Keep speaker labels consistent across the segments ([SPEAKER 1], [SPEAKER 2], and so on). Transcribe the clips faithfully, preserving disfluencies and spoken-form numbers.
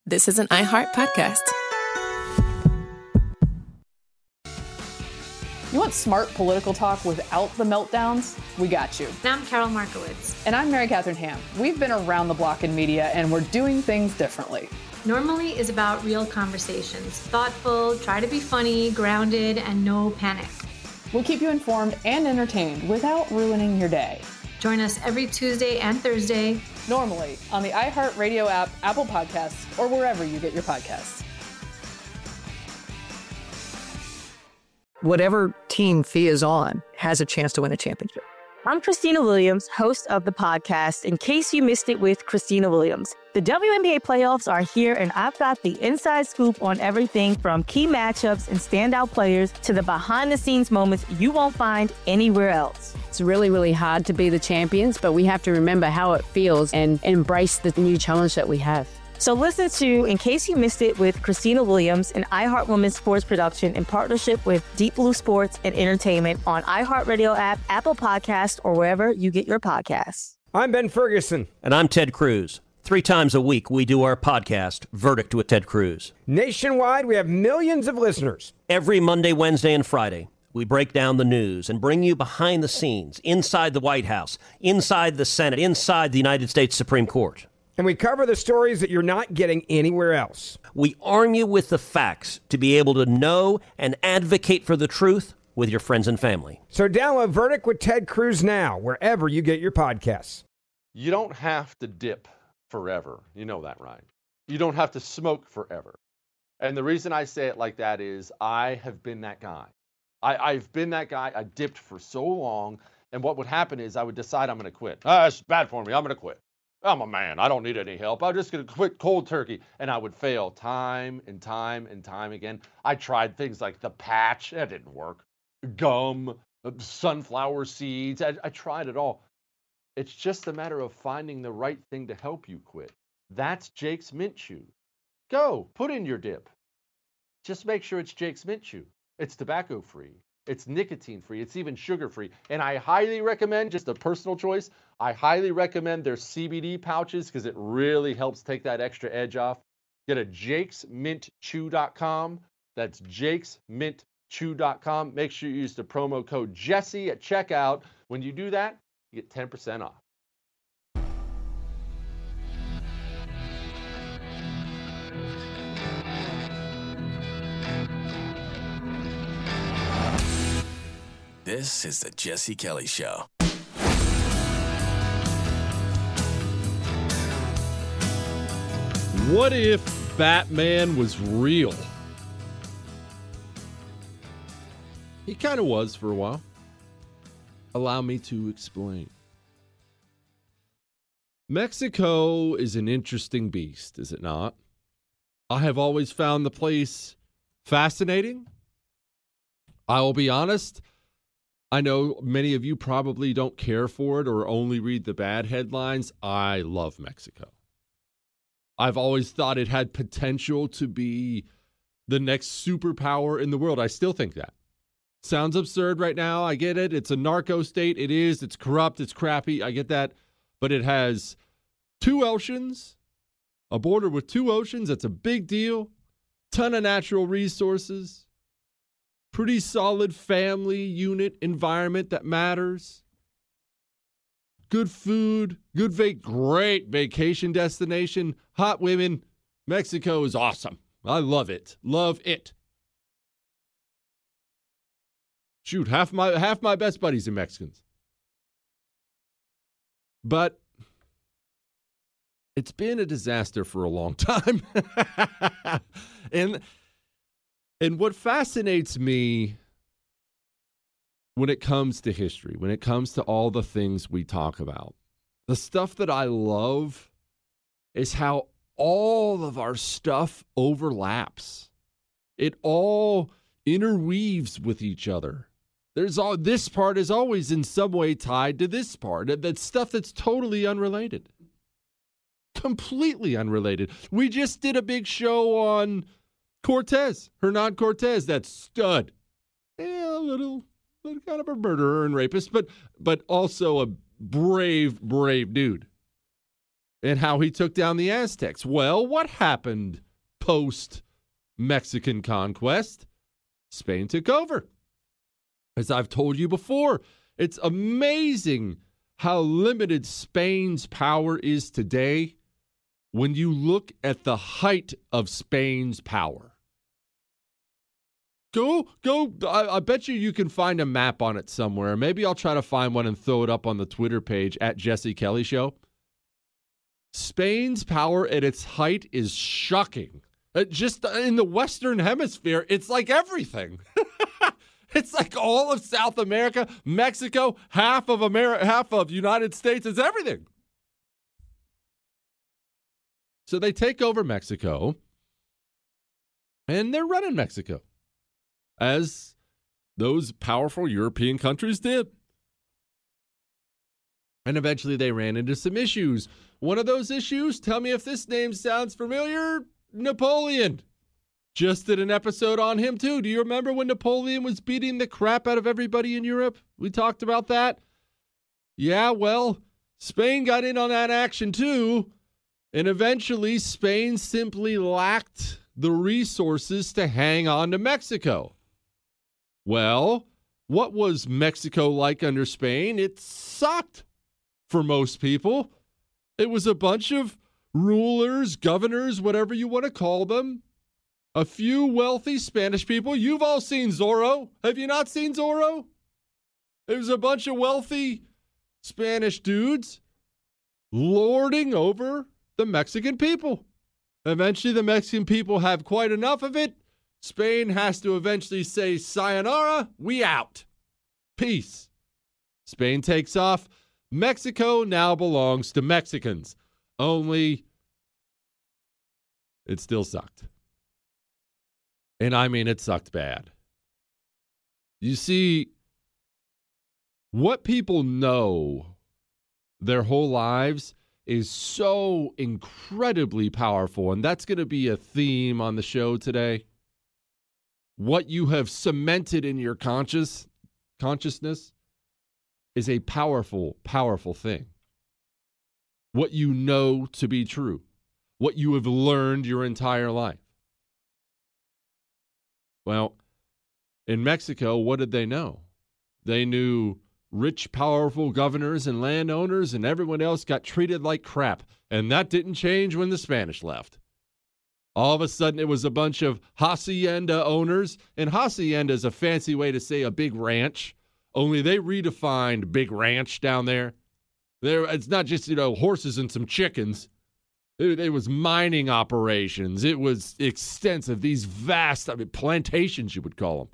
[SPEAKER 1] This is an iHeart podcast.
[SPEAKER 2] You want smart political talk without the meltdowns? We got you.
[SPEAKER 3] And I'm Carol Markowitz.
[SPEAKER 2] And I'm Mary Catherine Ham. We've been around the block in media, and we're doing things differently.
[SPEAKER 3] Normally is about real conversations. Thoughtful, try to be funny, grounded, and no panic.
[SPEAKER 2] We'll keep you informed and entertained without ruining your day.
[SPEAKER 3] Join us every Tuesday and Thursday.
[SPEAKER 2] Normally on the iHeartRadio app, Apple Podcasts, or wherever you get your podcasts.
[SPEAKER 4] Whatever team Fee is on has a chance to win a championship.
[SPEAKER 5] I'm Christina Williams, host of the podcast, In Case You Missed It with Christina Williams. The W N B A playoffs are here, and I've got the inside scoop on everything from key matchups and standout players to the behind-the-scenes moments you won't find anywhere else.
[SPEAKER 6] It's really, really hard to be the champions, but we have to remember how it feels and embrace the new challenge that we have.
[SPEAKER 5] So listen to In Case You Missed It with Christina Williams, an iHeart Women's Sports production in partnership with Deep Blue Sports and Entertainment on iHeartRadio app, Apple Podcasts, or wherever you get your podcasts.
[SPEAKER 7] I'm Ben Ferguson.
[SPEAKER 8] And I'm Ted Cruz. Three times a week, we do our podcast, Verdict with Ted Cruz.
[SPEAKER 7] Nationwide, we have millions of listeners.
[SPEAKER 8] Every Monday, Wednesday, and Friday, we break down the news and bring you behind the scenes, inside the White House, inside the Senate, inside the United States Supreme Court.
[SPEAKER 7] And we cover the stories that you're not getting anywhere else.
[SPEAKER 8] We arm you with the facts to be able to know and advocate for the truth with your friends and family.
[SPEAKER 7] So download Verdict with Ted Cruz now, wherever you get your podcasts.
[SPEAKER 9] You don't have to dip forever. You know that, right? You don't have to smoke forever. And the reason I say it like that is I have been that guy. I, I've been that guy. I dipped for so long. And what would happen is I would decide I'm going to quit. Ah, it's bad for me. I'm going to quit. I'm a man. I don't need any help. I'm just going to quit cold turkey. And I would fail time and time and time again. I tried things like the patch. That didn't work. Gum, sunflower seeds. I, I tried it all. It's just a matter of finding the right thing to help you quit. That's Jake's Mint Chew. Go, put in your dip. Just make sure it's Jake's Mint Chew. It's tobacco-free. It's nicotine-free. It's even sugar-free. And I highly recommend, just a personal choice, I highly recommend their C B D pouches because it really helps take that extra edge off. Get a jakes mint chew dot com. That's jakes mint chew dot com. Make sure you use the promo code Jesse at checkout. When you do that, you get ten percent off.
[SPEAKER 10] This is the Jesse Kelly Show.
[SPEAKER 11] What if Batman was real? He kind of was for a while. Allow me to explain. Mexico is an interesting beast, is it not? I have always found the place fascinating. I will be honest, I know many of you probably don't care for it or only read the bad headlines. I love Mexico. I've always thought it had potential to be the next superpower in the world. I still think that. Sounds absurd right now. I get it. It's a narco state. It is. It's corrupt. It's crappy. I get that. But it has two oceans, a border with two oceans. That's a big deal. Ton of natural resources. Pretty solid family unit environment that matters. Good food, good va- great vacation destination, hot women. Mexico is awesome. I love it. Love it. Shoot, half my half my best buddies are Mexicans. But it's been a disaster for a long time. and and what fascinates me when it comes to history, when it comes to all the things we talk about, the stuff that I love is how all of our stuff overlaps. It all interweaves with each other. There's all this part is always in some way tied to this part. That's stuff that's totally unrelated. Completely unrelated. We just did a big show on Cortez, Hernan Cortez, that stud. Yeah, a little kind of a murderer and rapist, but but also a brave, brave dude. and how he took down the Aztecs. Well, what happened post-Mexican conquest? Spain took over. As I've told you before, it's amazing how limited Spain's power is today when you look at the height of Spain's power. Go, go, I, I bet you you can find a map on it somewhere. Maybe I'll try to find one and throw it up on the Twitter page at Jesse Kelly Show. Spain's power at its height is shocking. Uh, just in the Western Hemisphere, it's like everything. It's like all of South America, Mexico, half of America, half of United States. It's everything. So they take over Mexico, and they're running Mexico, as those powerful European countries did. And eventually they ran into some issues. One of those issues, tell me if this name sounds familiar, Napoleon. Just did an episode on him too. Do you remember when Napoleon was beating the crap out of everybody in Europe? We talked about that. Yeah, well, Spain got in on that action too. And eventually Spain simply lacked the resources to hang on to Mexico. Well, what was Mexico like under Spain? It sucked for most people. It was a bunch of rulers, governors, whatever you want to call them. A few wealthy Spanish people. You've all seen Zorro. Have you not seen Zorro? It was a bunch of wealthy Spanish dudes lording over the Mexican people. Eventually, the Mexican people have quite enough of it. Spain has to eventually say, sayonara, we out. Peace. Spain takes off. Mexico now belongs to Mexicans. Only it still sucked. And I mean, it sucked bad. You see, what people know their whole lives is so incredibly powerful. And that's going to be a theme on the show today. What you have cemented in your conscious consciousness is a powerful, powerful thing. What you know to be true. What you have learned your entire life. Well, in Mexico, what did they know? They knew rich, powerful governors and landowners, and everyone else got treated like crap. And that didn't change when the Spanish left. All of a sudden, it was a bunch of hacienda owners, and hacienda is a fancy way to say a big ranch, only they redefined big ranch down there. There, it's not just, you know, horses and some chickens. It, it was mining operations. It was extensive. These vast, I mean, plantations, you would call them.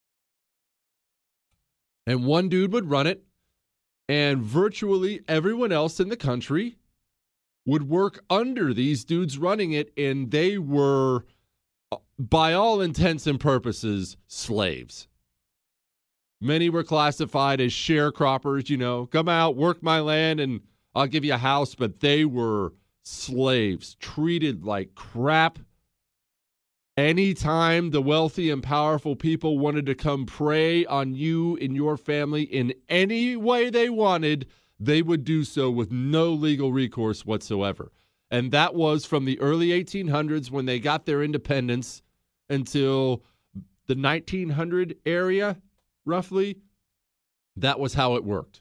[SPEAKER 11] And one dude would run it, and virtually everyone else in the country would work under these dudes running it, and they were, by all intents and purposes, slaves. Many were classified as sharecroppers, you know, come out, work my land, and I'll give you a house, but they were slaves, treated like crap. Anytime the wealthy and powerful people wanted to come prey on you and your family in any way they wanted, they would do so with no legal recourse whatsoever. And that was from the early eighteen hundreds when they got their independence until the nineteen hundred area, roughly. That was how it worked.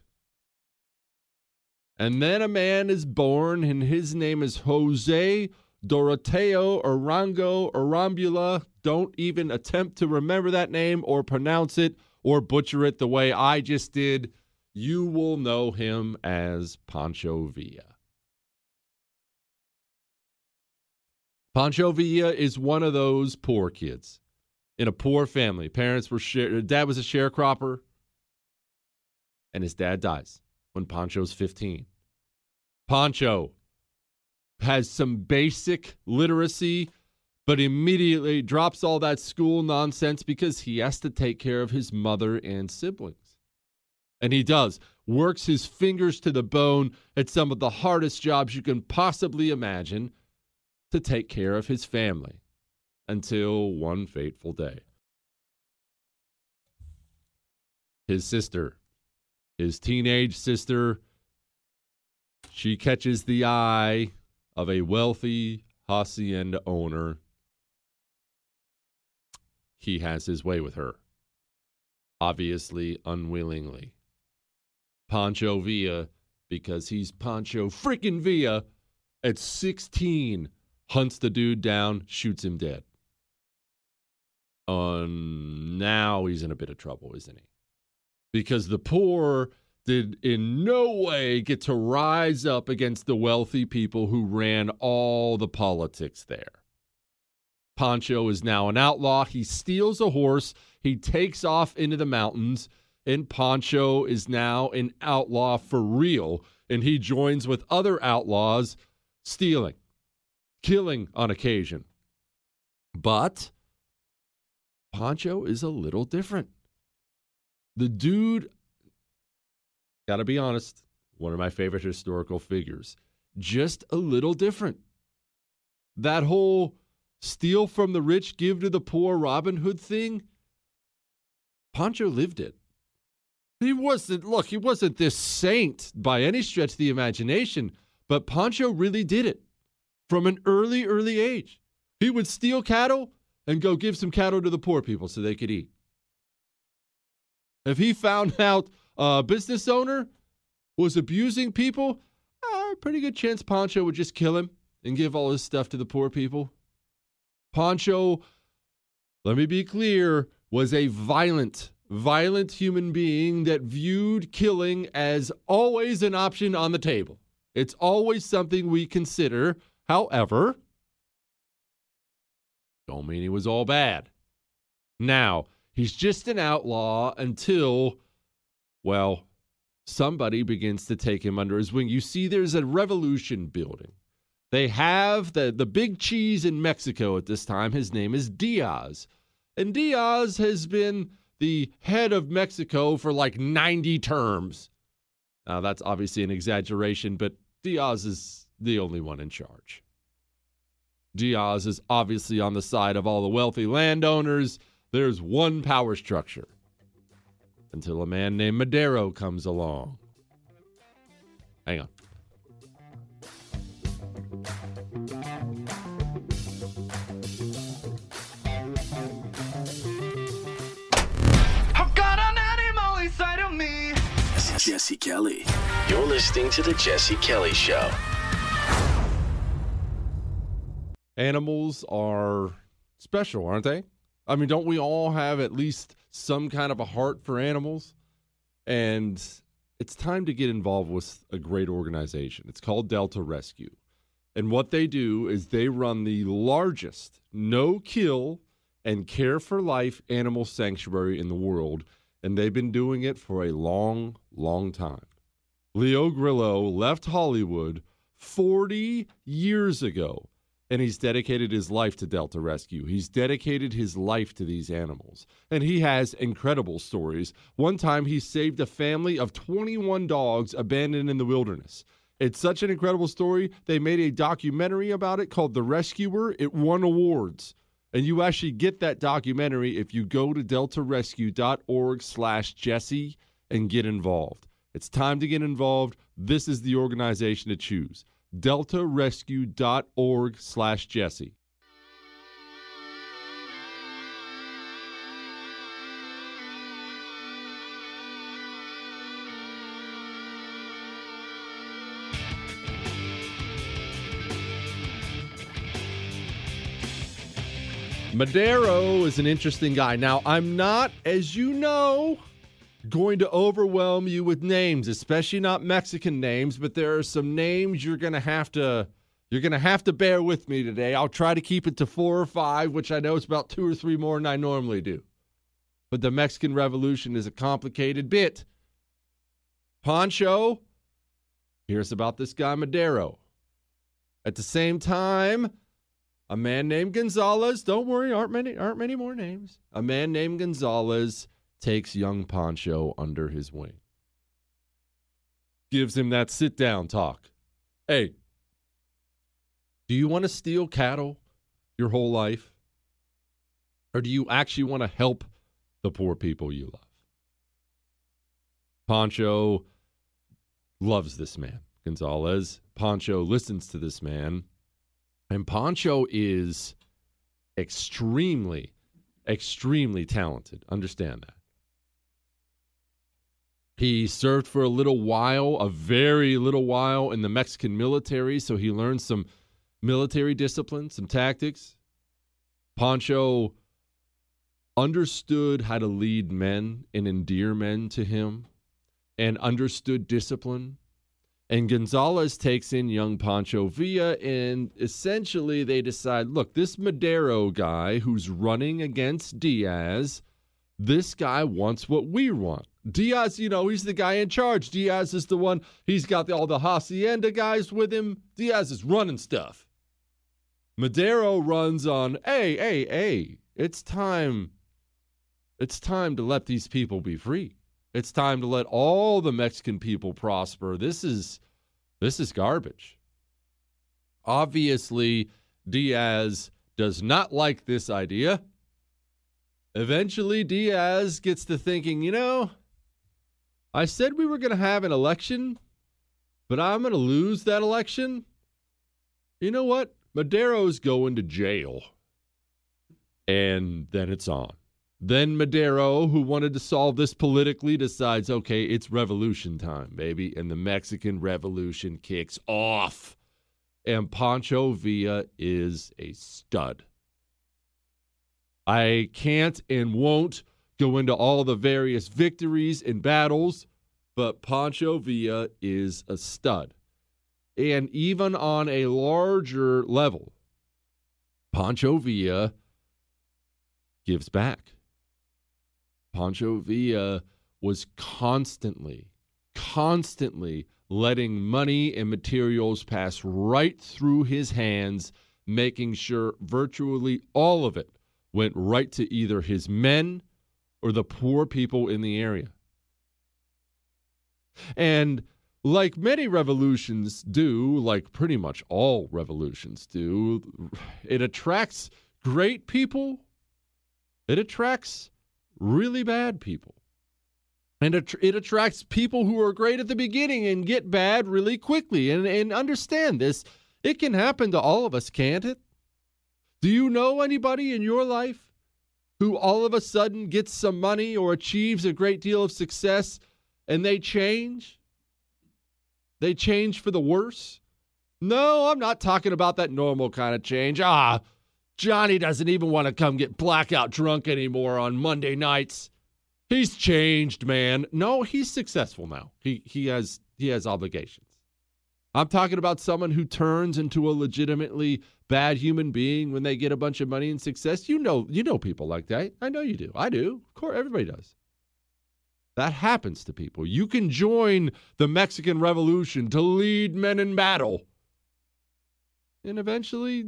[SPEAKER 11] And then a man is born, and his name is Jose Doroteo Arango Arambula. Don't even attempt to remember that name or pronounce it or butcher it the way I just did. You will know him as Pancho Villa. Pancho Villa is one of those poor kids in a poor family. Parents were share- dad was a sharecropper, and his dad dies when Pancho's fifteen. Pancho has some basic literacy, but immediately drops all that school nonsense because he has to take care of his mother and siblings. And he does. Works his fingers to the bone at some of the hardest jobs you can possibly imagine to take care of his family until one fateful day. His sister, his teenage sister, she catches the eye of a wealthy hacienda owner. He has his way with her, obviously unwillingly. Pancho Villa, because he's Pancho freaking Villa, at sixteen, hunts the dude down, shoots him dead. Um, now he's in a bit of trouble, isn't he? Because the poor did in no way get to rise up against the wealthy people who ran all the politics there. Pancho is now an outlaw. He steals a horse. He takes off into the mountains, and Pancho is now an outlaw for real, and he joins with other outlaws stealing, killing on occasion. But Pancho is a little different. The dude, gotta be honest, one of my favorite historical figures, just a little different. That whole steal from the rich, give to the poor Robin Hood thing, Pancho lived it. He wasn't, look, he wasn't this saint by any stretch of the imagination, but Pancho really did it from an early, early age. He would steal cattle and go give some cattle to the poor people so they could eat. If he found out a business owner was abusing people, a pretty good chance Pancho would just kill him and give all his stuff to the poor people. Pancho, let me be clear, was a violent, violent human being that viewed killing as always an option on the table. It's always something we consider. However, don't mean he was all bad. Now, he's just an outlaw until, well, somebody begins to take him under his wing. You see, there's a revolution building. They have the, the big cheese in Mexico at this time. His name is Diaz. And Diaz has been the head of Mexico for like ninety terms. Now, that's obviously an exaggeration, but Diaz is the only one in charge. Diaz is obviously on the side of all the wealthy landowners. There's one power structure until a man named Madero comes along. Hang on.
[SPEAKER 1] I've got an animal inside of me.
[SPEAKER 10] This is Jesse Kelly. You're listening to The Jesse Kelly Show.
[SPEAKER 11] Animals are special, aren't they? I mean, don't we all have at least some kind of a heart for animals? And it's time to get involved with a great organization. It's called Delta Rescue. And what they do is they run the largest no-kill and care-for-life animal sanctuary in the world. And they've been doing it for a long, long time. Leo Grillo left Hollywood forty years ago. And he's dedicated his life to Delta Rescue. He's dedicated his life to these animals. And he has incredible stories. One time, he saved a family of twenty-one dogs abandoned in the wilderness. It's such an incredible story, they made a documentary about it called The Rescuer. It won awards. And you actually get that documentary if you go to delta rescue dot org slash Jesse and get involved. It's time to get involved. This is the organization to choose. delta rescue dot org slash Jesse. Madero is an interesting guy. Now, I'm not, as you know, going to overwhelm you with names, especially not Mexican names, but there are some names you're going to have to you're going to have to bear with me today. I'll try to keep it to four or five, which I know is about two or three more than I normally do. But the Mexican Revolution is a complicated bit. Pancho, here's about this guy Madero. At the same time, a man named Gonzalez, don't worry, aren't many aren't many more names. A man named Gonzalez takes young Pancho under his wing. Gives him that sit-down talk. Hey, do you want to steal cattle your whole life? Or do you actually want to help the poor people you love? Pancho loves this man, Gonzalez. Pancho listens to this man. And Pancho is extremely, extremely talented. Understand that. He served for a little while, a very little while, in the Mexican military, so he learned some military discipline, some tactics. Pancho understood how to lead men and endear men to him and understood discipline. And Gonzalez takes in young Pancho Villa, and essentially they decide, look, this Madero guy who's running against Diaz, this guy wants what we want. Diaz, you know, he's the guy in charge. Diaz is the one, he's got the, all the hacienda guys with him. Diaz is running stuff. Madero runs on, hey, hey, hey, it's time, it's time to let these people be free. It's time to let all the Mexican people prosper. This is, this is garbage. Obviously, Diaz does not like this idea. Eventually, Diaz gets to thinking, you know, I said we were going to have an election, but I'm going to lose that election. You know what? Madero's going to jail. And then it's on. Then Madero, who wanted to solve this politically, decides, okay, it's revolution time, baby. And the Mexican Revolution kicks off. And Pancho Villa is a stud. I can't and won't go into all the various victories and battles, but Pancho Villa is a stud. And even on a larger level, Pancho Villa gives back. Pancho Villa was constantly, constantly letting money and materials pass right through his hands, making sure virtually all of it went right to either his men or the poor people in the area. And like many revolutions do, like pretty much all revolutions do, it attracts great people. It attracts really bad people. And it, it attracts people who are great at the beginning and get bad really quickly. And, and understand this, it can happen to all of us, can't it? Do you know anybody in your life who all of a sudden gets some money or achieves a great deal of success and they change? They change for the worse? No, I'm not talking about that normal kind of change. Ah, Johnny doesn't even want to come get blackout drunk anymore on Monday nights. He's changed, man. No, he's successful now. He he has he has obligations. I'm talking about someone who turns into a legitimately bad human being when they get a bunch of money and success. You know, you know people like that. I know you do. I do. Of course, everybody does. That happens to people. You can join the Mexican Revolution to lead men in battle. And eventually,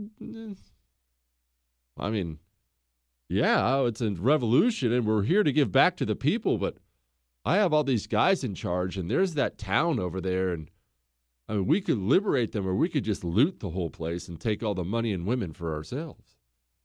[SPEAKER 11] I mean, yeah, it's a revolution and we're here to give back to the people, but I have all these guys in charge and there's that town over there, and I mean, we could liberate them or we could just loot the whole place and take all the money and women for ourselves.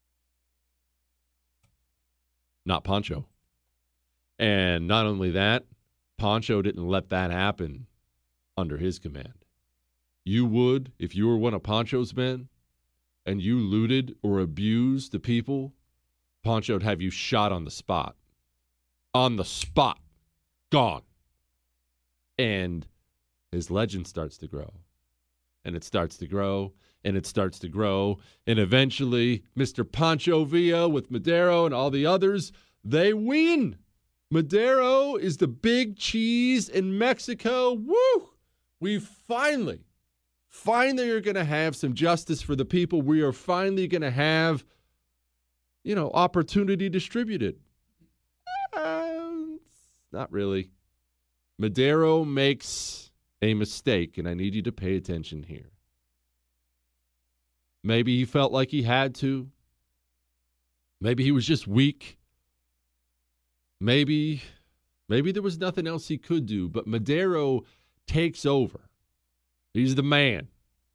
[SPEAKER 11] Not Pancho. And not only that, Pancho didn't let that happen under his command. You would, if you were one of Pancho's men and you looted or abused the people, Pancho would have you shot on the spot. On the spot. Gone. And his legend starts to grow. And it starts to grow, and it starts to grow. And eventually, Mister Pancho Villa with Madero and all the others, they win. Madero is the big cheese in Mexico. Woo! We finally, finally are going to have some justice for the people. We are finally going to have, you know, opportunity distributed. Uh, not really. Madero makes a mistake, and I need you to pay attention here. Maybe he felt like he had to. Maybe he was just weak. Maybe, maybe there was nothing else he could do, but Madero takes over. He's the man.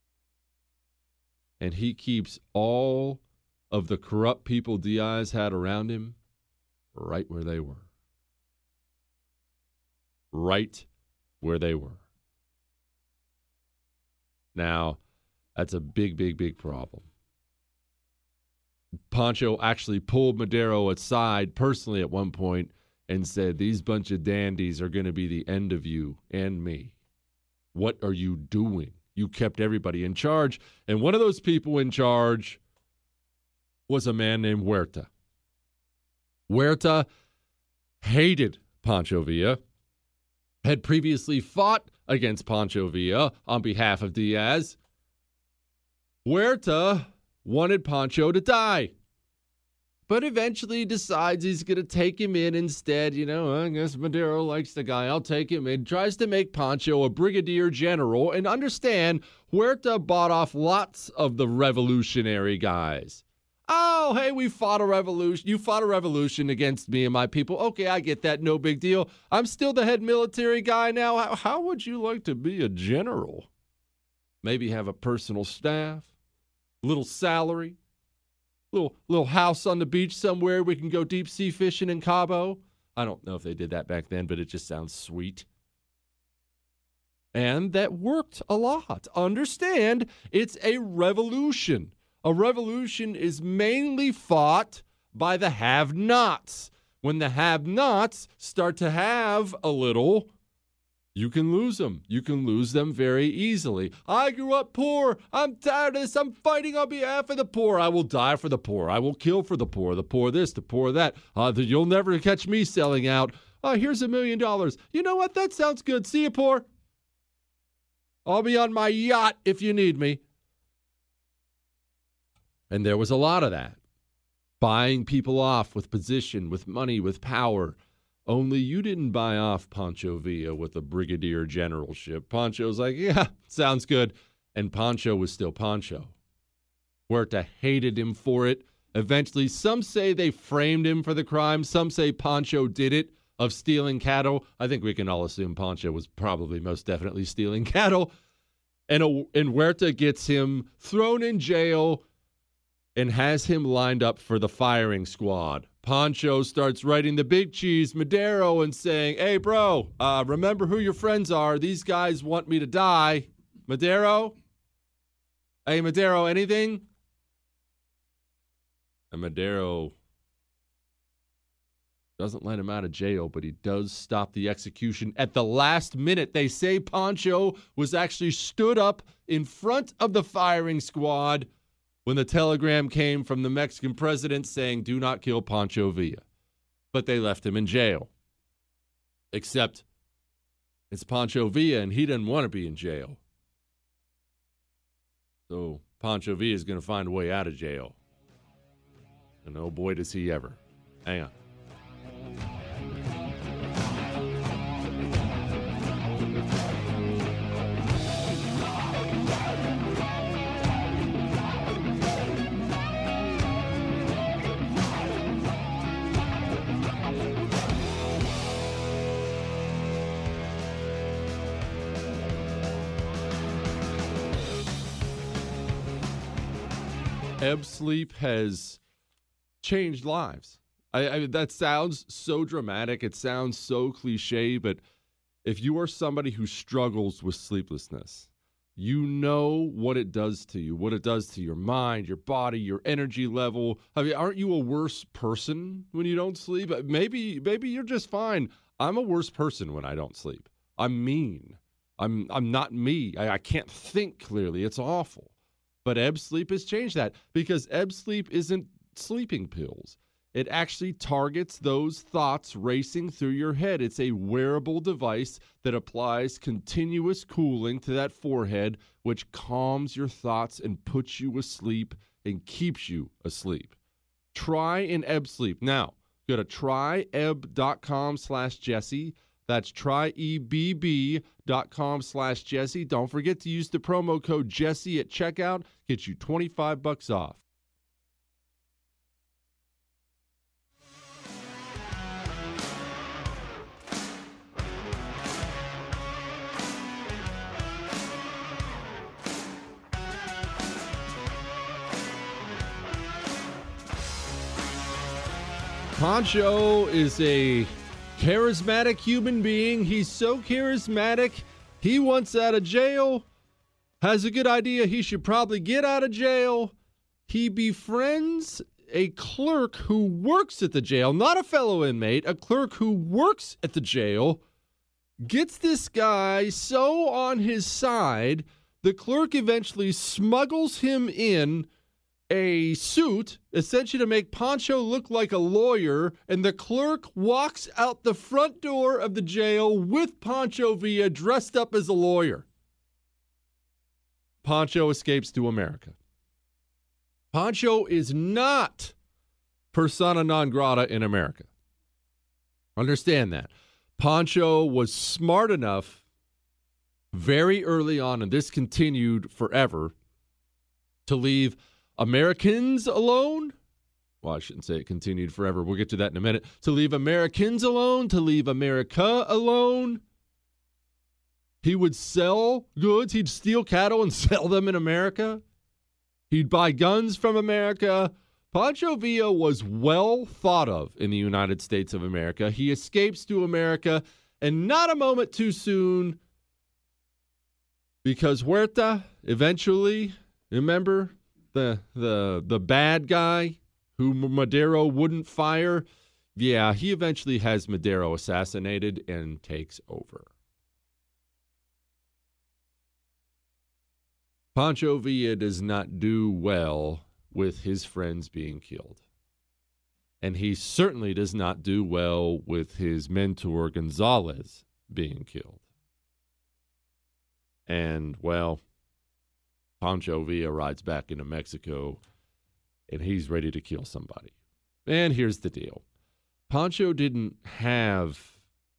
[SPEAKER 11] And he keeps all of the corrupt people Diaz had around him right where they were. Right where they were. Now, that's a big, big, big problem. Pancho actually pulled Madero aside personally at one point and said, these bunch of dandies are going to be the end of you and me. What are you doing? You kept everybody in charge. And one of those people in charge was a man named Huerta. Huerta hated Pancho Villa, had previously fought against Pancho Villa on behalf of Diaz. Huerta wanted Pancho to die, but eventually decides he's going to take him in instead. You know, I guess Madero likes the guy. I'll take him in. Tries to make Pancho a brigadier general. And understand, Huerta bought off lots of the revolutionary guys. Oh, hey, we fought a revolution. You fought a revolution against me and my people. Okay, I get that. No big deal. I'm still the head military guy now. How, how would you like to be a general? Maybe have a personal staff, little salary, little little house on the beach somewhere we can go deep sea fishing in Cabo. I don't know if they did that back then, but it just sounds sweet. And that worked a lot. Understand, it's a revolution. A revolution is mainly fought by the have-nots. When the have-nots start to have a little, you can lose them. You can lose them very easily. I grew up poor. I'm tired of this. I'm fighting on behalf of the poor. I will die for the poor. I will kill for the poor. The poor this, the poor that. Uh, the, you'll never catch me selling out. Uh, here's a million dollars. You know what? That sounds good. See you, poor. I'll be on my yacht if you need me. And there was a lot of that. Buying people off with position, with money, with power. Only you didn't buy off Pancho Villa with a brigadier generalship. Pancho's like, yeah, sounds good. And Pancho was still Pancho. Huerta hated him for it. Eventually, some say they framed him for the crime. Some say Pancho did it, of stealing cattle. I think we can all assume Pancho was probably most definitely stealing cattle. And, a, and Huerta gets him thrown in jail and has him lined up for the firing squad. Pancho starts writing the big cheese, Madero, and saying, hey, bro, uh, remember who your friends are. These guys want me to die. Madero? Hey, Madero, anything? And Madero doesn't let him out of jail, but he does stop the execution at the last minute. They say Pancho was actually stood up in front of the firing squad when the telegram came from the Mexican president saying, do not kill Pancho Villa. But they left him in jail. Except it's Pancho Villa, and he didn't want to be in jail. So Pancho Villa is going to find a way out of jail. And oh boy, does he ever. Hang on. Ebb Sleep has changed lives. I, I that sounds so dramatic. It sounds so cliche, but if you are somebody who struggles with sleeplessness, you know what it does to you, what it does to your mind, your body, your energy level. I mean, aren't you a worse person when you don't sleep? Maybe, maybe you're just fine. I'm a worse person when I don't sleep. I'm mean. I'm I'm not me. I, I can't think clearly. It's awful. But Ebb Sleep has changed that because Ebb Sleep isn't sleeping pills. It actually targets those thoughts racing through your head. It's a wearable device that applies continuous cooling to that forehead, which calms your thoughts and puts you asleep and keeps you asleep. Try an Ebb Sleep. Now, go to tryebb.com slash Jesse. That's tryebb.com slash Jesse. Don't forget to use the promo code Jesse at checkout. Get you twenty-five bucks off. Pancho is a charismatic human being. He's so charismatic, he wants out of jail. has a good idea he should probably get out of jail. He befriends a clerk who works at the jail, not a fellow inmate, a clerk who works at the jail, gets this guy so on his side, the clerk eventually smuggles him in a suit, essentially to make Pancho look like a lawyer, and the clerk walks out the front door of the jail with Pancho Villa dressed up as a lawyer. Pancho escapes to America. Pancho is not persona non grata in America. Understand that. Pancho was smart enough very early on, and this continued forever, to leave Americans alone. Well, I shouldn't say it continued forever. We'll get to that in a minute. To leave Americans alone, to leave America alone. He would sell goods. He'd steal cattle and sell them in America. He'd buy guns from America. Pancho Villa was well thought of in the United States of America. He escapes to America, and not a moment too soon, because Huerta eventually, remember, the the the bad guy who Madero wouldn't fire? Yeah, he eventually has Madero assassinated and takes over. Pancho Villa does not do well with his friends being killed. And he certainly does not do well with his mentor Gonzalez being killed. And, well, Pancho Villa rides back into Mexico, and he's ready to kill somebody. And here's the deal. Pancho didn't have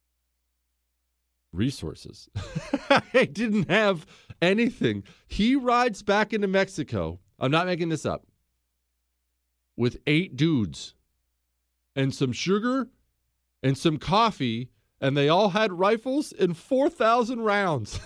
[SPEAKER 11] resources. He didn't have anything. He rides back into Mexico. I'm not making this up. With eight dudes and some sugar and some coffee, and they all had rifles and four thousand rounds.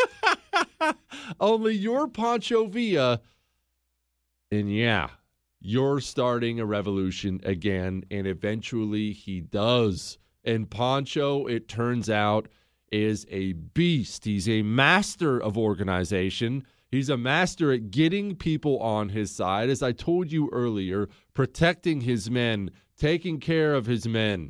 [SPEAKER 11] Only you're Pancho Villa, and yeah, you're starting a revolution again, and eventually he does. And Pancho, it turns out, is a beast. He's a master of organization. He's a master at getting people on his side. As I told you earlier, protecting his men, taking care of his men.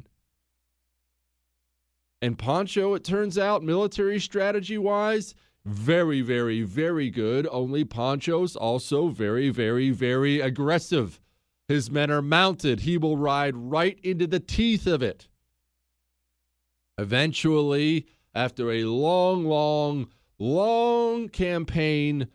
[SPEAKER 11] And Pancho, it turns out, military strategy-wise, very, very, very good. Only Pancho's also very, very, very aggressive. His men are mounted. He will ride right into the teeth of it. Eventually, after a long, long, long campaign,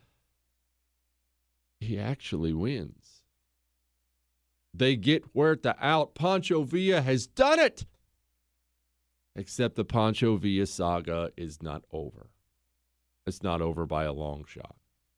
[SPEAKER 11] he actually wins. They get Huerta out. Pancho Villa has done it. Except the Pancho Villa saga is not over. It's not over by a long shot.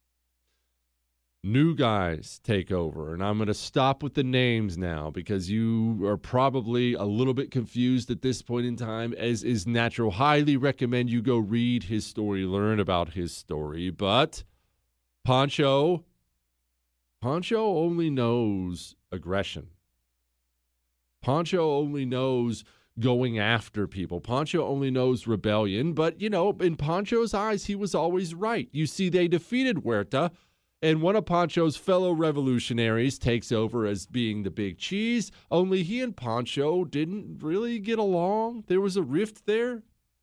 [SPEAKER 11] New guys take over, and I'm going to stop with the names now because you are probably a little bit confused at this point in time, as is natural. Highly recommend you go read his story, learn about his story. But Pancho, Pancho only knows aggression. Pancho only knows going after people. Pancho only knows rebellion, but, you know, in Pancho's eyes, he was always right. You see, they defeated Huerta, and one of Pancho's fellow revolutionaries takes over as being the big cheese, only he and Pancho didn't really get along. There was a rift there.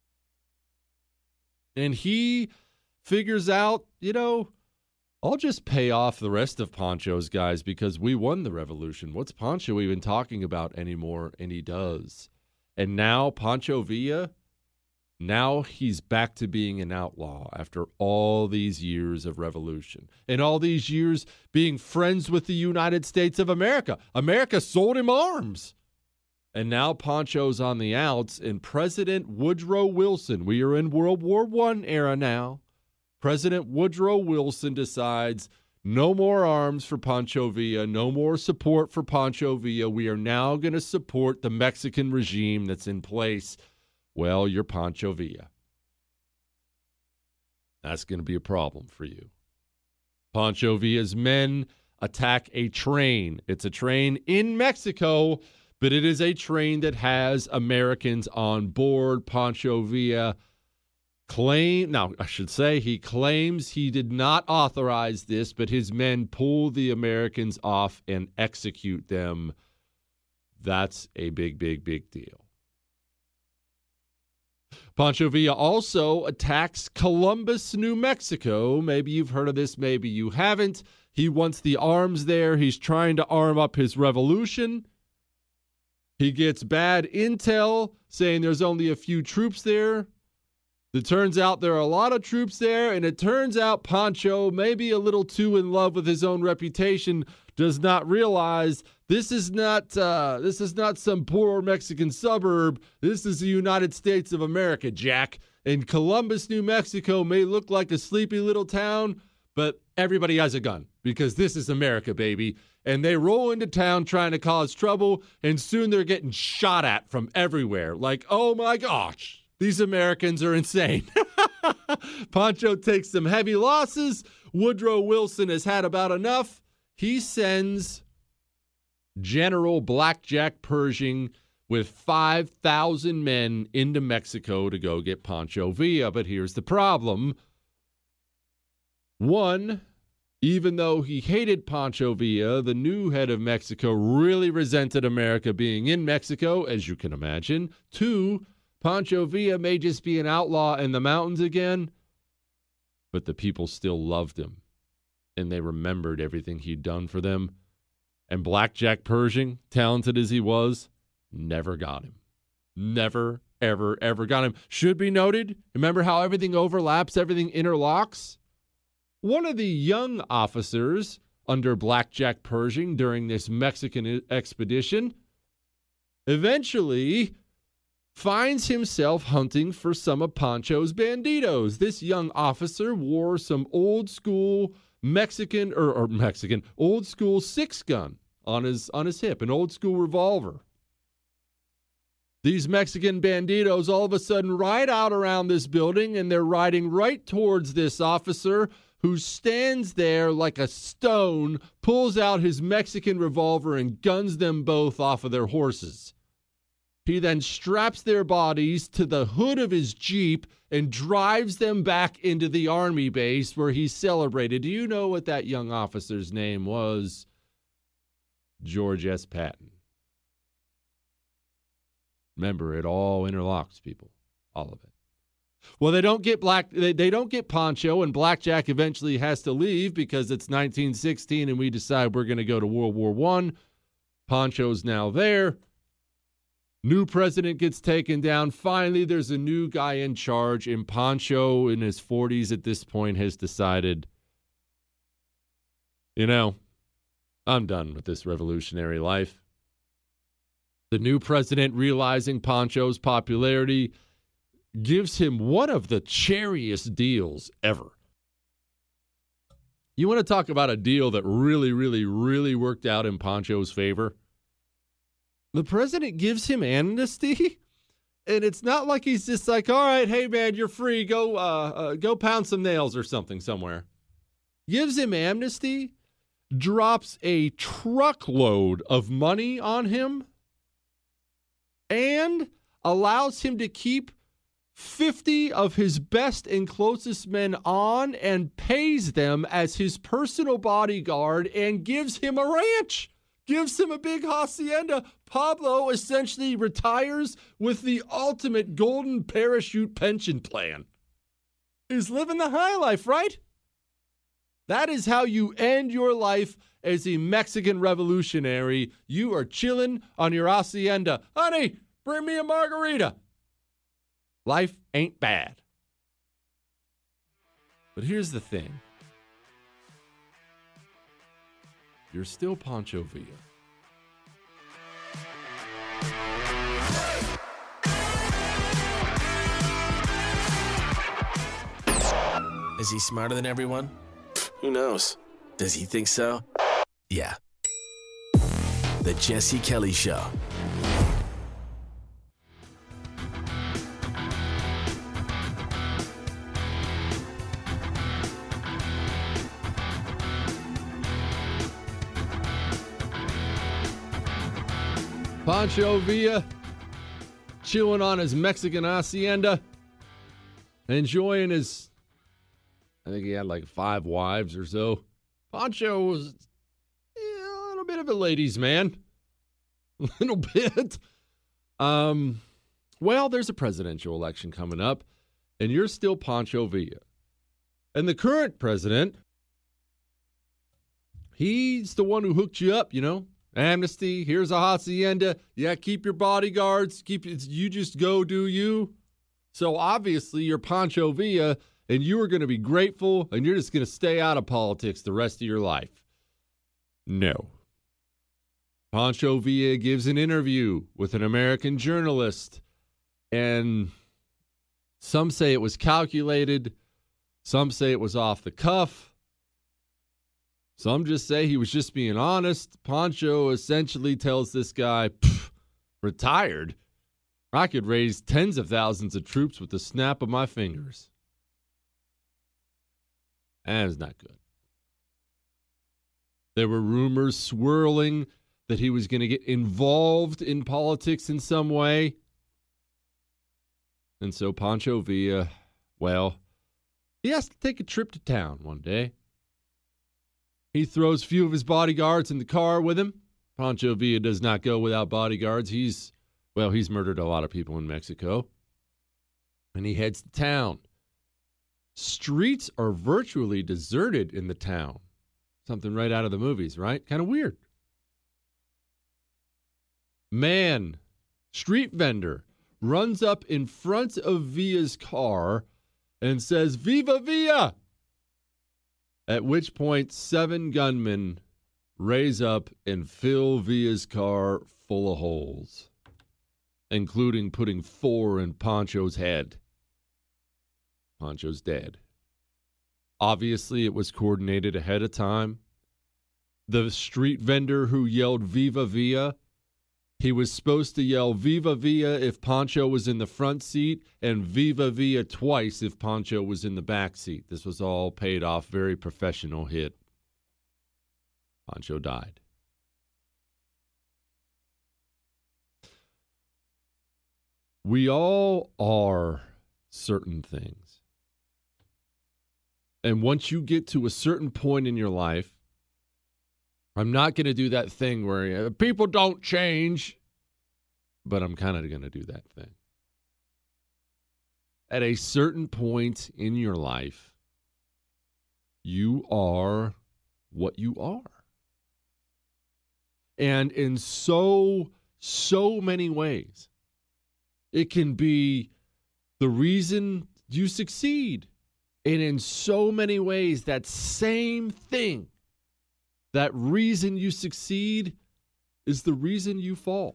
[SPEAKER 11] And he figures out, you know, I'll just pay off the rest of Pancho's guys because we won the revolution. What's Pancho even talking about anymore? And he does. And now Pancho Villa, now he's back to being an outlaw after all these years of revolution and all these years being friends with the United States of America. America sold him arms. And now Pancho's on the outs, and President Woodrow Wilson, we are in World War One era now, President Woodrow Wilson decides no more arms for Pancho Villa, no more support for Pancho Villa. We are now going to support the Mexican regime that's in place. Well, you're Pancho Villa. That's going to be a problem for you. Pancho Villa's men attack a train. It's a train in Mexico, but it is a train that has Americans on board. Pancho Villa claim, now I should say he claims he did not authorize this, but his men pull the Americans off and execute them. That's a big, big, big deal. Pancho Villa also attacks Columbus, New Mexico. Maybe you've heard of this, maybe you haven't. He wants the arms there. He's trying to arm up his revolution. He gets bad intel saying there's only a few troops there. It turns out there are a lot of troops there, and it turns out Pancho, maybe a little too in love with his own reputation, does not realize this is not uh, this is not some poor Mexican suburb. This is the United States of America, Jack. And Columbus, New Mexico may look like a sleepy little town, but everybody has a gun because this is America, baby. And they roll into town trying to cause trouble, and soon they're getting shot at from everywhere. Like, oh my gosh, these Americans are insane. Pancho takes some heavy losses. Woodrow Wilson has had about enough. He sends General Blackjack Pershing with five thousand men into Mexico to go get Pancho Villa. But here's the problem. One, even though he hated Pancho Villa, the new head of Mexico really resented America being in Mexico, as you can imagine. Two, Pancho Villa may just be an outlaw in the mountains again, but the people still loved him, and they remembered everything he'd done for them. And Blackjack Pershing, talented as he was, never got him. Never, ever, ever got him. Should be noted, remember how everything overlaps, everything interlocks? One of the young officers under Blackjack Pershing during this Mexican expedition eventually finds himself hunting for some of Pancho's banditos. This young officer wore some old school Mexican or, or Mexican old school six gun on his on his hip, an old school revolver. These Mexican banditos all of a sudden ride out around this building, and they're riding right towards this officer who stands there like a stone, pulls out his Mexican revolver and guns them both off of their horses. He then straps their bodies to the hood of his Jeep and drives them back into the army base where he celebrated. Do you know what that young officer's name was? George S. Patton. Remember, it all interlocks, people. All of it. Well, they don't get black. They, they don't get Pancho, and Blackjack eventually has to leave because it's nineteen sixteen, and we decide we're going to go to World War One. Pancho's now there. New president gets taken down. Finally, there's a new guy in charge, and Pancho, in his forties at this point, has decided, you know, I'm done with this revolutionary life. The new president, realizing Pancho's popularity, gives him one of the cherriest deals ever. You want to talk about a deal that really, really, really worked out in Pancho's favor? The president gives him amnesty, and it's not like he's just like, all right, hey, man, you're free. Go, uh, uh, go pound some nails or something somewhere. Gives him amnesty, drops a truckload of money on him, and allows him to keep fifty of his best and closest men on and pays them as his personal bodyguard and gives him a ranch, gives him a big hacienda. Pablo essentially retires with the ultimate golden parachute pension plan. He's living the high life, right? That is how you end your life as a Mexican revolutionary. You are chilling on your hacienda. Honey, bring me a margarita. Life ain't bad. But here's the thing. You're still Pancho Villa.
[SPEAKER 10] Is he smarter than everyone? Who knows? Does he think so? Yeah. The Jesse Kelly Show.
[SPEAKER 11] Pancho Villa chilling on his Mexican hacienda. enjoying his, I think he had like five wives or so. Pancho was yeah, a little bit of a ladies' man. A little bit. Um, well, there's a presidential election coming up, and you're still Pancho Villa. And the current president, he's the one who hooked you up, you know. Amnesty, here's a hacienda. Yeah, keep your bodyguards. Keep you just go do you. So obviously you're Pancho Villa, and you are going to be grateful, and you're just going to stay out of politics the rest of your life. No. Pancho Villa gives an interview with an American journalist, and some say it was calculated. Some say it was off the cuff. Some just say he was just being honest. Pancho essentially tells this guy, retired? I could raise tens of thousands of troops with the snap of my fingers. That is not good. There were rumors swirling that he was going to get involved in politics in some way. And so Pancho Villa, well, he has to take a trip to town one day. He throws a few of his bodyguards in the car with him. Pancho Villa does not go without bodyguards. He's, well, he's murdered a lot of people in Mexico. And he heads to town. Streets are virtually deserted in the town. Something right out of the movies, right? Kind of weird. Man, street vendor, runs up in front of Villa's car and says, "Viva Villa!" At which point, seven gunmen raise up and fill Villa's car full of holes, including putting four in Pancho's head. Pancho's dead. Obviously, it was coordinated ahead of time. The street vendor who yelled "Viva Villa," he was supposed to yell "Viva Villa" if Pancho was in the front seat and "Viva Villa" twice if Pancho was in the back seat. This was all paid off. Very professional hit. Pancho died. We all are certain things. And once you get to a certain point in your life, I'm not going to do that thing where people don't change, but I'm kind of going to do that thing. At a certain point in your life, you are what you are. And in so, so many ways, it can be the reason you succeed. And in so many ways, that same thing, that reason you succeed, is the reason you fall.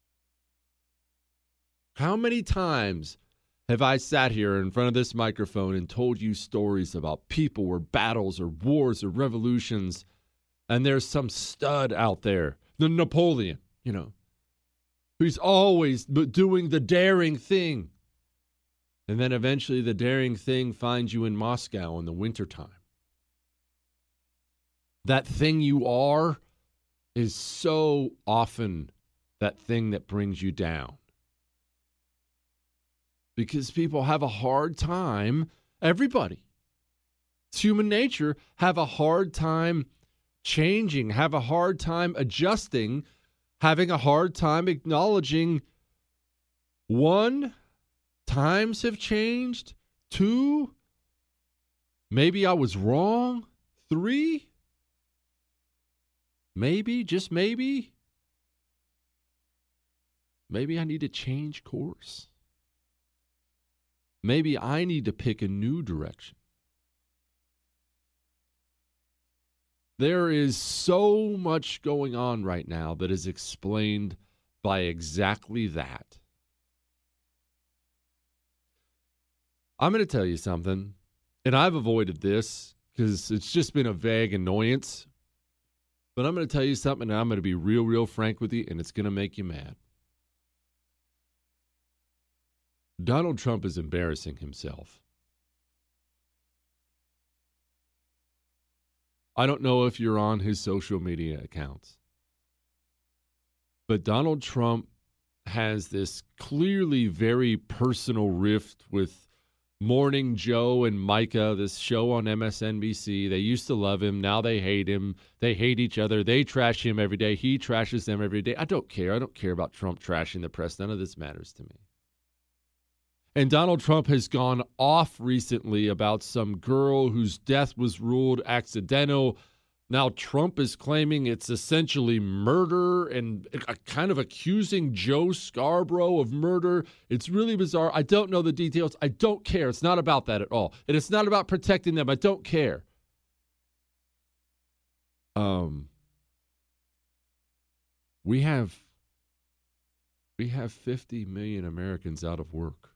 [SPEAKER 11] How many times have I sat here in front of this microphone and told you stories about people or battles or wars or revolutions, and there's some stud out there, the Napoleon, you know, who's always doing the daring thing. And then eventually the daring thing finds you in Moscow in the wintertime. That thing you are is so often that thing that brings you down. Because people have a hard time, everybody, it's human nature, have a hard time changing, have a hard time adjusting, having a hard time acknowledging, one, times have changed. Two, maybe I was wrong. Three, maybe, just maybe, maybe I need to change course. Maybe I need to pick a new direction. There is so much going on right now that is explained by exactly that. I'm going to tell you something, and I've avoided this because it's just been a vague annoyance. But I'm going to tell you something, and I'm going to be real, real frank with you, and it's going to make you mad. Donald Trump is embarrassing himself. I don't know if you're on his social media accounts, but Donald Trump has this clearly very personal rift with Morning Joe and Micah, this show on M S N B C. They used to love him. Now they hate him. They hate each other. They trash him every day. He trashes them every day. I don't care. I don't care about Trump trashing the press. None of this matters to me. And Donald Trump has gone off recently about some girl whose death was ruled accidental. Now Trump is claiming it's essentially murder and kind of accusing Joe Scarborough of murder. It's really bizarre. I don't know the details. I don't care. It's not about that at all. And it's not about protecting them. I don't care. Um, we have we have fifty million Americans out of work.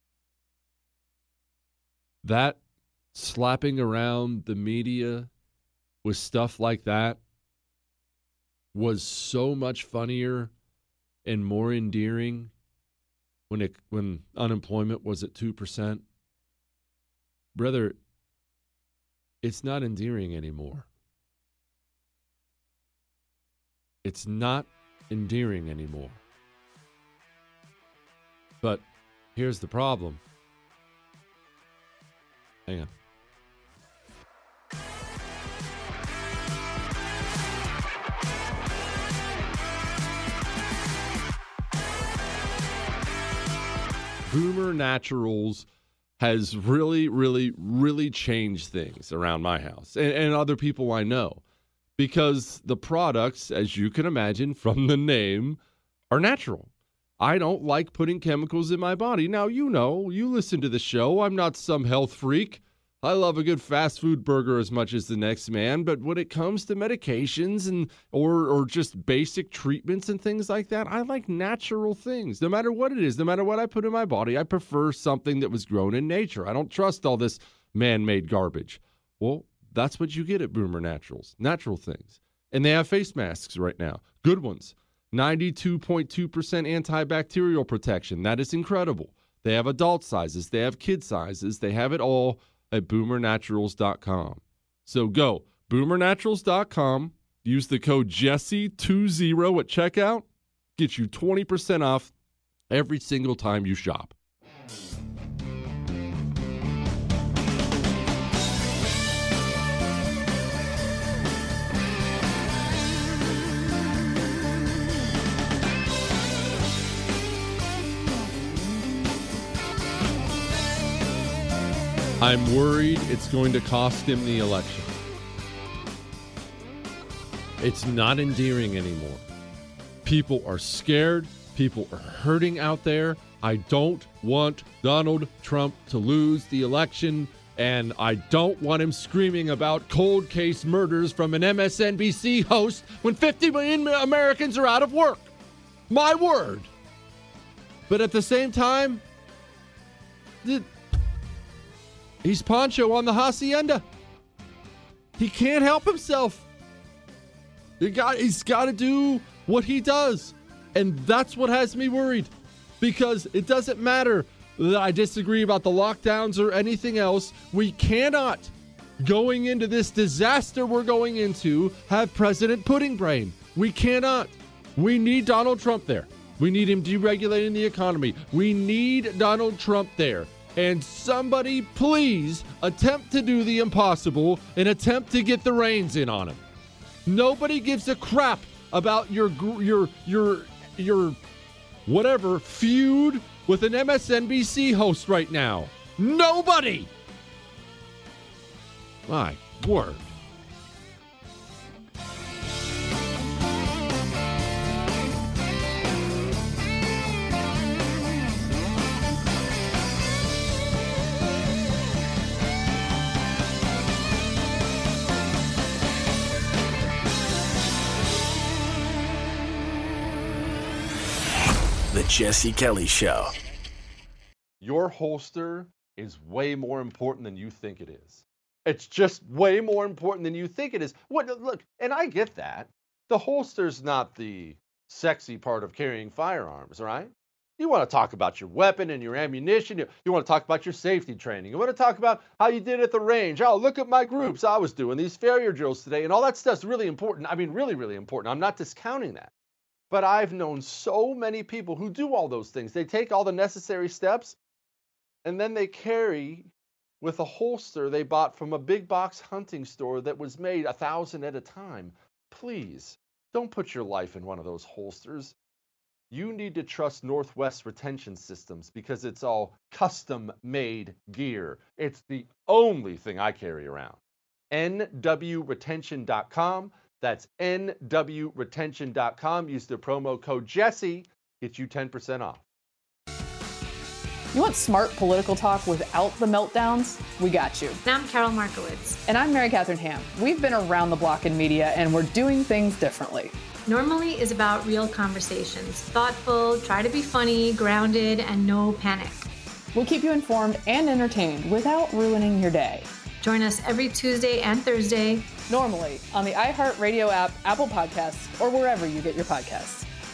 [SPEAKER 11] That slapping around the media with stuff like that was so much funnier and more endearing when it when unemployment was at two percent. Brother, it's not endearing anymore. It's not endearing anymore. But here's the problem. Hang on. Boomer Naturals has really, really, really changed things around my house and, and other people I know, because the products, as you can imagine from the name, are natural. I don't like putting chemicals in my body. Now, you know, you listen to the show. I'm not some health freak. I love a good fast food burger as much as the next man, but when it comes to medications and or or just basic treatments and things like that, I like natural things. No matter what it is, no matter what I put in my body, I prefer something that was grown in nature. I don't trust all this man-made garbage. Well, that's what you get at Boomer Naturals, natural things. And they have face masks right now, good ones. ninety-two point two percent antibacterial protection. That is incredible. They have adult sizes. They have kid sizes. They have it all at boomer naturals dot com. So go, boomer naturals dot com, use the code Jesse twenty at checkout, get you twenty percent off every single time you shop. I'm worried it's going to cost him the election. It's not endearing anymore. People are scared. People are hurting out there. I don't want Donald Trump to lose the election, and I don't want him screaming about cold case murders from an M S N B C host when fifty million Americans are out of work. My word. But at the same time, the he's Pancho on the hacienda. He can't help himself. He got, he's got to do what he does. And that's what has me worried. Because it doesn't matter that I disagree about the lockdowns or anything else. We cannot, going into this disaster we're going into, have President Pudding Brain. We cannot. We need Donald Trump there. We need him deregulating the economy. We need Donald Trump there. And somebody please attempt to do the impossible and attempt to get the reins in on him. Nobody gives a crap about your your your your whatever feud with an M S N B C host right now. Nobody. My word.
[SPEAKER 10] The Jesse Kelly Show.
[SPEAKER 9] Your holster is way more important than you think it is. It's just way more important than you think it is. What? Look, and I get that. The holster's not the sexy part of carrying firearms, right? You want to talk about your weapon and your ammunition. You, you want to talk about your safety training. You want to talk about how you did at the range. Oh, look at my groups. I was doing these failure drills today, and all that stuff's really important. I mean, really, really important. I'm not discounting that. But I've known so many people who do all those things. They take all the necessary steps, and then they carry with a holster they bought from a big box hunting store that was made a thousand at a time. Please, don't put your life in one of those holsters. You need to trust Northwest Retention Systems because it's all custom-made gear. It's the only thing I carry around. N W retention dot com. That's N W retention dot com. Use the promo code Jesse. Get you ten percent off.
[SPEAKER 2] You want smart political talk without the meltdowns? We got you.
[SPEAKER 3] And I'm Carol Markowitz.
[SPEAKER 2] And I'm Mary Catherine Ham. We've been around the block in media, and we're doing things differently.
[SPEAKER 3] Normally is about real conversations. Thoughtful, try to be funny, grounded, and no panic.
[SPEAKER 2] We'll keep you informed and entertained without ruining your day.
[SPEAKER 3] Join us every Tuesday and Thursday.
[SPEAKER 2] Normally on the iHeartRadio app, Apple Podcasts, or wherever you get your podcasts.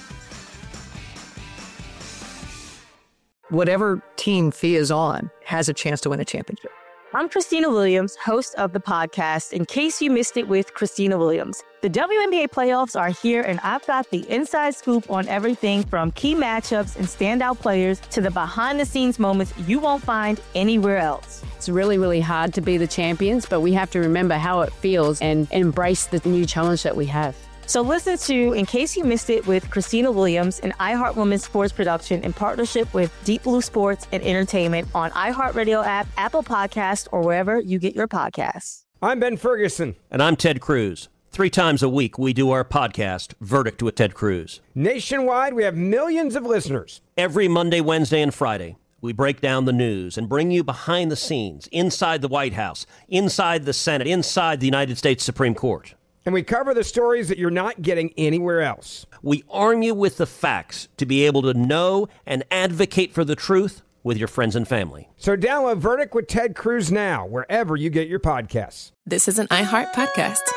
[SPEAKER 4] Whatever team Fee is on has a chance to win a championship.
[SPEAKER 5] I'm Christina Williams, host of the podcast, In Case You Missed It with Christina Williams. The W N B A playoffs are here, and I've got the inside scoop on everything from key matchups and standout players to the behind-the-scenes moments you won't find anywhere else.
[SPEAKER 6] It's really, really hard to be the champions, but we have to remember how it feels and embrace the new challenge that we have.
[SPEAKER 5] So listen to In Case You Missed It with Christina Williams, an iHeart Women's sports production in partnership with Deep Blue Sports and Entertainment on iHeartRadio app, Apple Podcasts, or wherever you get your podcasts.
[SPEAKER 7] I'm Ben Ferguson.
[SPEAKER 8] And I'm Ted Cruz. Three times a week, we do our podcast, Verdict with Ted Cruz.
[SPEAKER 7] Nationwide, we have millions of listeners.
[SPEAKER 8] Every Monday, Wednesday, and Friday, we break down the news and bring you behind the scenes, inside the White House, inside the Senate, inside the United States Supreme Court.
[SPEAKER 7] And we cover the stories that you're not getting anywhere else.
[SPEAKER 8] We arm you with the facts to be able to know and advocate for the truth with your friends and family.
[SPEAKER 7] So download Verdict with Ted Cruz now, wherever you get your podcasts.
[SPEAKER 12] This is an iHeart podcast.